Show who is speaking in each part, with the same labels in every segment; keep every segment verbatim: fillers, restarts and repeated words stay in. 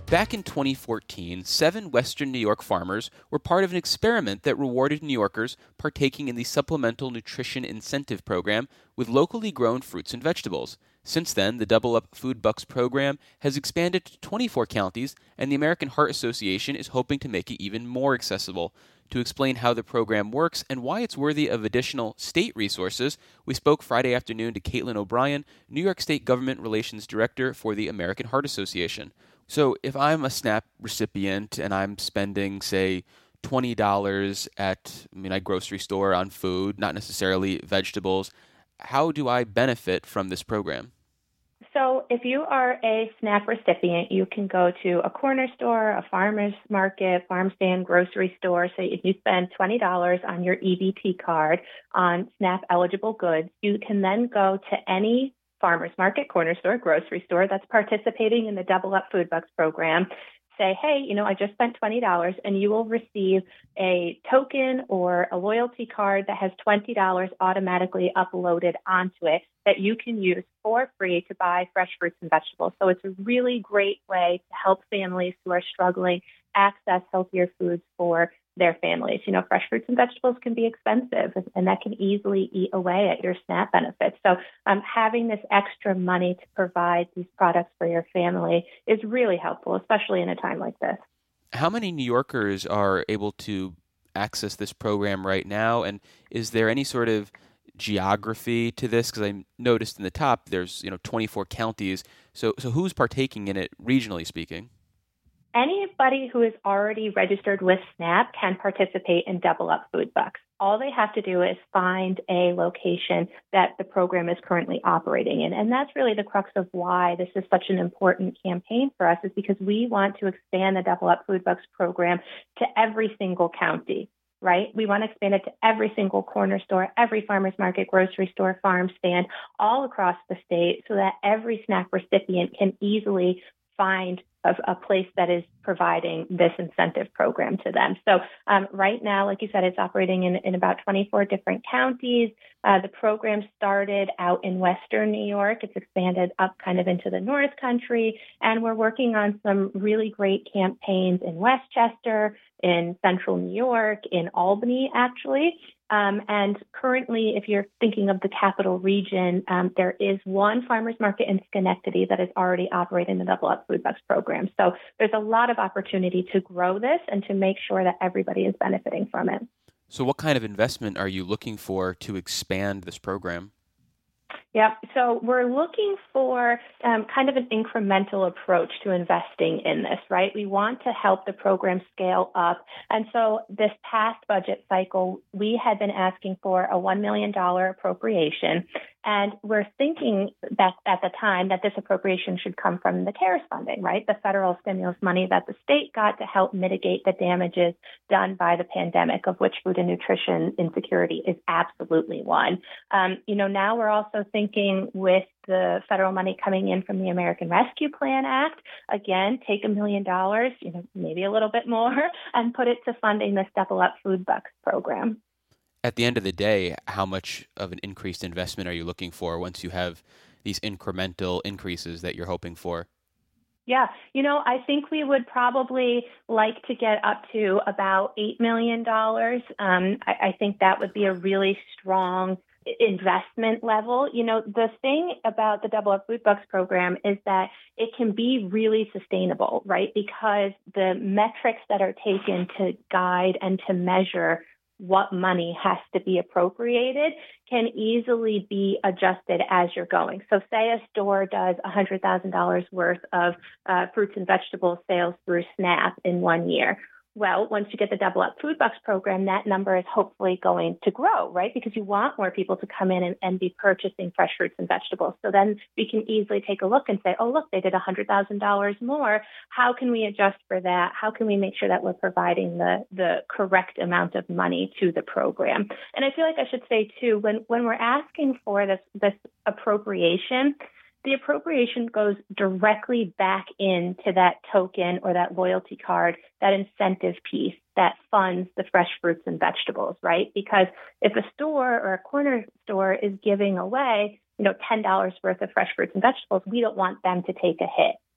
Speaker 1: Back in twenty fourteen, seven Western New York farmers were part of an experiment that rewarded New Yorkers partaking in the Supplemental Nutrition Incentive Program with locally grown fruits and vegetables. Since then, the Double Up Food Bucks program has expanded to twenty-four counties, and the American Heart Association is hoping to make it even more accessible. To explain how the program works and why it's worthy of additional state resources, we spoke Friday afternoon to Caitlin O'Brien, New York State Government Relations Director for the American Heart Association. So if I'm a SNAP recipient and I'm spending, say, twenty dollars at I mean, a grocery store on food, not necessarily vegetables, how do I benefit from this program?
Speaker 2: So if you are a SNAP recipient, you can go to a corner store, a farmer's market, farm stand, grocery store. So if you spend twenty dollars on your E B T card on SNAP eligible goods, you can then go to any farmer's market, corner store, grocery store that's participating in the Double Up Food Bucks program. Say, hey, you know, I just spent twenty dollars, and you will receive a token or a loyalty card that has twenty dollars automatically uploaded onto it that you can use for free to buy fresh fruits and vegetables. So it's a really great way to help families who are struggling access healthier foods for their families. You know, fresh fruits and vegetables can be expensive, and that can easily eat away at your SNAP benefits. So um, having this extra money to provide these products for your family is really helpful, especially in a time like this.
Speaker 1: How many New Yorkers are able to access this program right now? And is there any sort of geography to this? Because I noticed in the top there's, you know, twenty-four counties. So, so who's partaking in it regionally speaking?
Speaker 2: Anybody who is already registered with SNAP can participate in Double Up Food Bucks. All they have to do is find a location that the program is currently operating in. And that's really the crux of why this is such an important campaign for us, is because we want to expand the Double Up Food Bucks program to every single county, right? We want to expand it to every single corner store, every farmer's market, grocery store, farm stand, all across the state, so that every SNAP recipient can easily find a, a place that is providing this incentive program to them. So um, right now, like you said, it's operating in, in about twenty-four different counties. Uh, the program started out in Western New York. It's expanded up kind of into the North Country. And we're working on some really great campaigns in Westchester, in Central New York, in Albany, actually. Um, and currently, if you're thinking of the capital region, um, there is one farmer's market in Schenectady that is already operating the Double Up Food Bucks program. So there's a lot of opportunity to grow this and to make sure that everybody is benefiting from it.
Speaker 1: So what kind of investment are you looking for to expand this program?
Speaker 2: Yeah, so we're looking for um, kind of an incremental approach to investing in this, right? We want to help the program scale up. And so this past budget cycle, we had been asking for a one million dollars appropriation. And we're thinking that at the time that this appropriation should come from the CARES funding, right? The federal stimulus money that the state got to help mitigate the damages done by the pandemic, of which food and nutrition insecurity is absolutely one. Um, you know, now we're also thinking with the federal money coming in from the American Rescue Plan Act, again, take a million dollars, you know, maybe a little bit more, and put it to funding this Double Up Food Bucks program.
Speaker 1: At the end of the day, how much of an increased investment are you looking for once you have these incremental increases that you're hoping for?
Speaker 2: Yeah, you know, I think we would probably like to get up to about eight million dollars. Um, I, I think that would be a really strong investment level. You know, the thing about the Double Up Food Bucks program is that it can be really sustainable, right? Because the metrics that are taken to guide and to measure what money has to be appropriated can easily be adjusted as you're going. So say a store does one hundred thousand dollars worth of uh, fruits and vegetable sales through SNAP in one year. Well, once you get the Double Up Food Bucks program, that number is hopefully going to grow, right? Because you want more people to come in and, and be purchasing fresh fruits and vegetables. So then we can easily take a look and say, oh, look, they did one hundred thousand dollars more. How can we adjust for that? How can we make sure that we're providing the, the correct amount of money to the program? And I feel like I should say, too, when, when we're asking for this, this appropriation, the appropriation goes directly back into that token or that loyalty card, that incentive piece that funds the fresh fruits and vegetables, right? Because if a store or a corner store is giving away, you know, ten dollars worth of fresh fruits and vegetables, we don't want them to take a hit.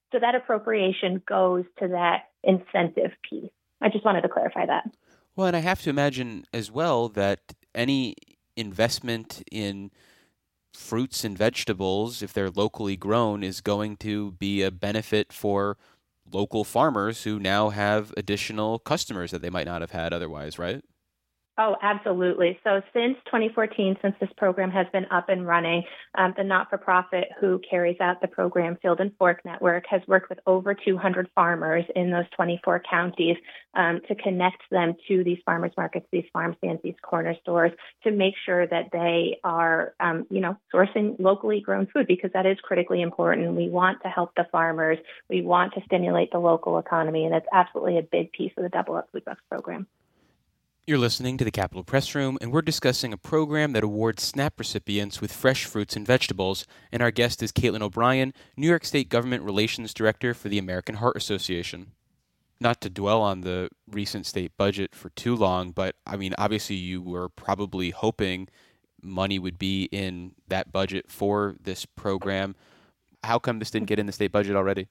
Speaker 2: So that appropriation goes to that incentive piece. I just wanted to clarify that.
Speaker 1: Well, and I have to imagine as well that any investment in fruits and vegetables, if they're locally grown, is going to be a benefit for local farmers who now have additional customers that they might not have had otherwise, right?
Speaker 2: Oh, absolutely. So since twenty fourteen, since this program has been up and running, um, the not-for-profit who carries out the program, Field and Fork Network, has worked with over two hundred farmers in those twenty-four counties um, to connect them to these farmers markets, these farm stands, these corner stores, to make sure that they are, um, you know, sourcing locally grown food, because that is critically important. We want to help the farmers. We want to stimulate the local economy, and that's absolutely a big piece of the Double Up Food Bucks program.
Speaker 1: You're listening to the Capitol Press Room, and we're discussing a program that awards SNAP recipients with fresh fruits and vegetables. And our guest is Caitlin O'Brien, New York State Government Relations Director for the American Heart Association. Not to dwell on the recent state budget for too long, but I mean, obviously you were probably hoping money would be in that budget for this program. How come this didn't get in the state budget already?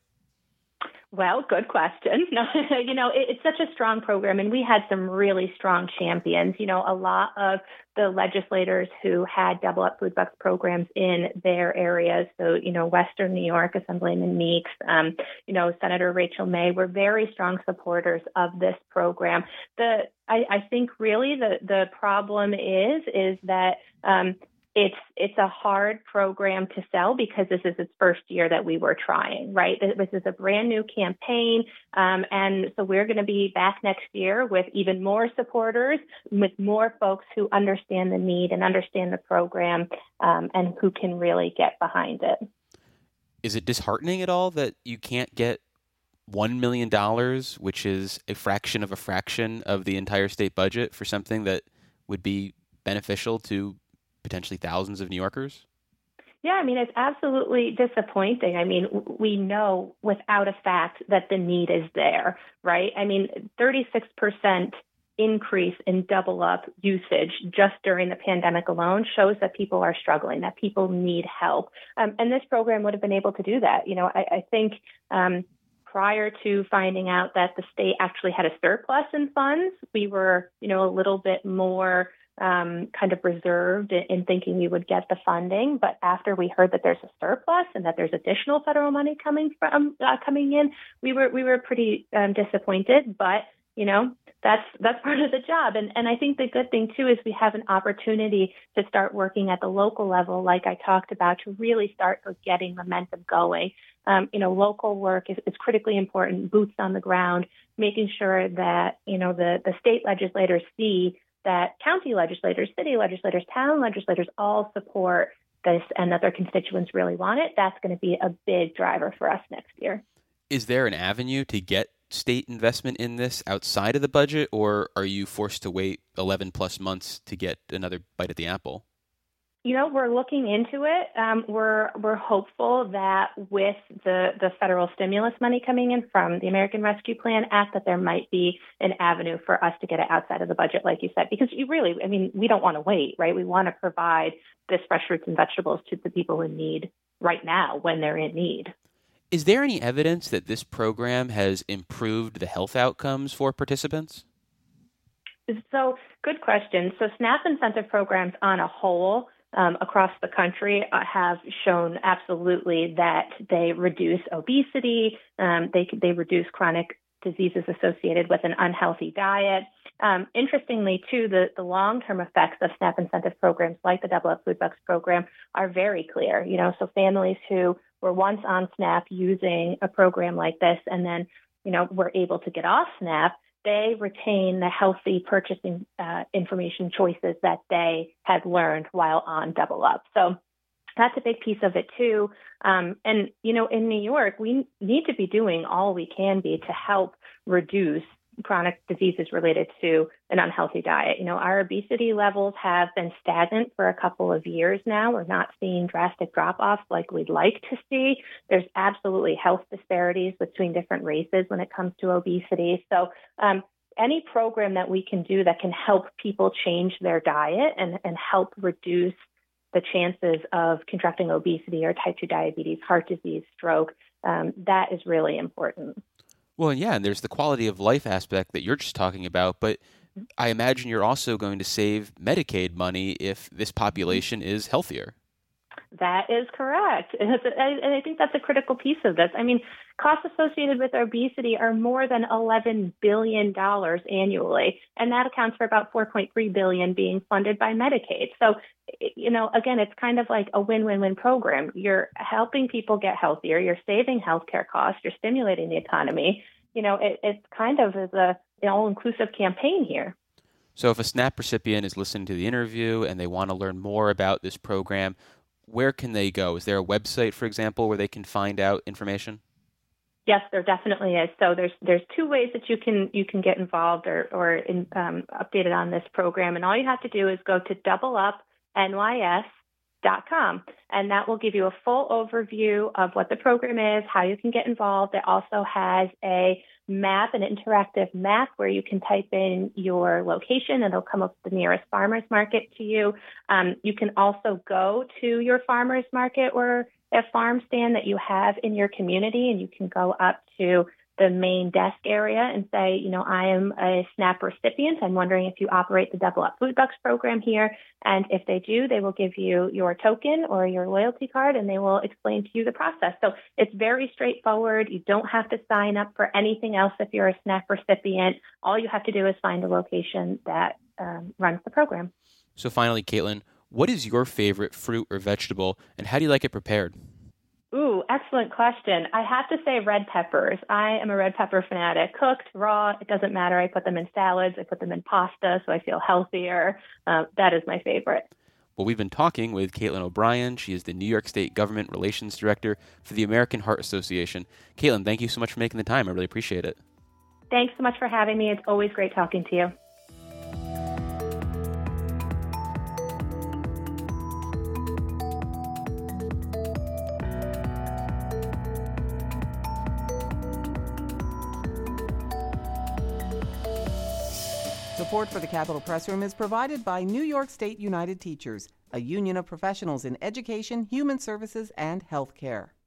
Speaker 2: Well, good question. you know, it, it's such a strong program, and we had some really strong champions. You know, a lot of the legislators who had Double Up Food Bucks programs in their areas, so, you know, Western New York, Assemblyman Meeks, um, you know, Senator Rachel May, were very strong supporters of this program. The I, I think really the, the problem is, is that um, It's it's a hard program to sell because this is its first year that we were trying, right? This is a brand new campaign. Um, and so we're going to be back next year with even more supporters, with more folks who understand the need and understand the program um, and who can really get behind it.
Speaker 1: Is it disheartening at all that you can't get one million dollars, which is a fraction of a fraction of the entire state budget, for something that would be beneficial to potentially thousands of New Yorkers?
Speaker 2: Yeah, I mean, it's absolutely disappointing. I mean, we know without a fact that the need is there, right? I mean, thirty-six percent increase in Double Up usage just during the pandemic alone shows that people are struggling, that people need help. Um, and this program would have been able to do that. You know, I, I think um, prior to finding out that the state actually had a surplus in funds, we were, you know, a little bit more Um, kind of reserved in thinking we would get the funding. But after we heard that there's a surplus and that there's additional federal money coming from uh, coming in, we were we were pretty um, disappointed. But you know, that's that's part of the job. And and I think the good thing too is we have an opportunity to start working at the local level, like I talked about, to really start getting momentum going. Um, you know, local work is, is critically important. Boots on the ground, making sure that you know the the state legislators see that county legislators, city legislators, town legislators all support this and that their constituents really want it. That's going to be a big driver for us next year.
Speaker 1: Is there an avenue to get state investment in this outside of the budget, or are you forced to wait eleven plus months to get another bite at the apple?
Speaker 2: You know, we're looking into it. Um, we're we're hopeful that with the, the federal stimulus money coming in from the American Rescue Plan Act, that there might be an avenue for us to get it outside of the budget, like you said, because you really, I mean, we don't want to wait, right? We want to provide this fresh fruits and vegetables to the people in need right now when they're in need.
Speaker 1: Is there any evidence that this program has improved the health outcomes for participants?
Speaker 2: So, good question. So, SNAP incentive programs on a whole Um, across the country uh, have shown absolutely that they reduce obesity, um, they they reduce chronic diseases associated with an unhealthy diet. Um, interestingly, too, the, the long-term effects of SNAP incentive programs like the Double Up Food Bucks program are very clear. You know, so families who were once on SNAP using a program like this and then, you know, were able to get off SNAP, they retain the healthy purchasing uh, information choices that they had learned while on Double Up. So that's a big piece of it, too. Um, and, you know, in New York, we need to be doing all we can be to help reduce chronic diseases related to an unhealthy diet. You know, our obesity levels have been stagnant for a couple of years now. We're not seeing drastic drop-offs like we'd like to see. There's absolutely health disparities between different races when it comes to obesity. So um, any program that we can do that can help people change their diet and, and help reduce the chances of contracting obesity or type two diabetes, heart disease, stroke. Um, that is really important.
Speaker 1: Well, yeah, and there's the quality of life aspect that you're just talking about, but I imagine you're also going to save Medicaid money if this population is healthier.
Speaker 2: That is correct. And I think that's a critical piece of this. I mean, costs associated with obesity are more than eleven billion dollars annually, and that accounts for about four point three billion dollars being funded by Medicaid. So, you know, again, it's kind of like a win-win-win program. You're helping people get healthier. You're saving healthcare costs. You're stimulating the economy. You know, it, it's kind of as a an all-inclusive campaign here.
Speaker 1: So if a SNAP recipient is listening to the interview and they want to learn more about this program, where can they go? Is there a website, for example, where they can find out information?
Speaker 2: Yes, there definitely is. So there's there's two ways that you can you can get involved or or in, um, updated on this program, and all you have to do is go to double up N Y S dot com, and that will give you a full overview of what the program is, how you can get involved. It also has a map, an interactive map where you can type in your location and it'll come up with the nearest farmers market to you. Um, you can also go to your farmers market or a farm stand that you have in your community, and you can go up to the main desk area and say, you know, I am a SNAP recipient. I'm wondering if you operate the Double Up Food Bucks program here. And if they do, they will give you your token or your loyalty card, and they will explain to you the process. So it's very straightforward. You don't have to sign up for anything else if you're a SNAP recipient. All you have to do is find a location that um, runs the program.
Speaker 1: So finally, Caitlin, what is your favorite fruit or vegetable, and how do you like it prepared?
Speaker 2: Ooh, excellent question. I have to say red peppers. I am a red pepper fanatic. Cooked, raw, it doesn't matter. I put them in salads. I put them in pasta, so I feel healthier. Uh, that is my favorite.
Speaker 1: Well, we've been talking with Caitlin O'Brien. She is the New York State Government Relations Director for the American Heart Association. Caitlin, thank you so much for making the time. I really appreciate it.
Speaker 2: Thanks so much for having me. It's always great talking to you.
Speaker 3: Support for the Capitol Press Room is provided by New York State United Teachers, a union of professionals in education, human services, and healthcare.